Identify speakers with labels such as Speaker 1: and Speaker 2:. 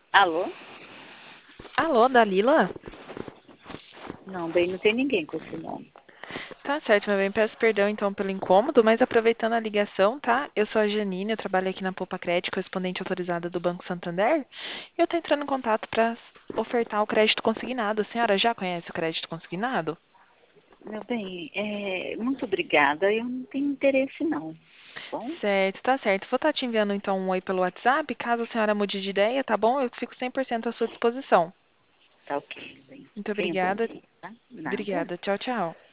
Speaker 1: Alô?
Speaker 2: Alô, Dalila?
Speaker 1: Não, bem, não tem ninguém com esse nome.
Speaker 2: Tá certo, meu bem. Peço perdão então pelo incômodo, mas aproveitando a ligação, tá? Eu sou a Janine, eu trabalho aqui na Poupa Crédito, correspondente autorizada do Banco Santander. E eu tô entrando em contato para ofertar o crédito consignado. A senhora já conhece o crédito consignado?
Speaker 1: Meu bem, muito obrigada. Eu não tenho interesse, não. Tá bom?
Speaker 2: Certo, tá certo. Vou estar te enviando então um oi pelo WhatsApp. Caso a senhora mude de ideia, tá bom? Eu fico 100% à sua disposição.
Speaker 1: Tá ok, meu bem.
Speaker 2: Muito
Speaker 1: Tenha um bom
Speaker 2: obrigada.
Speaker 1: dia, tá? Nada.
Speaker 2: Obrigada. Tchau, tchau.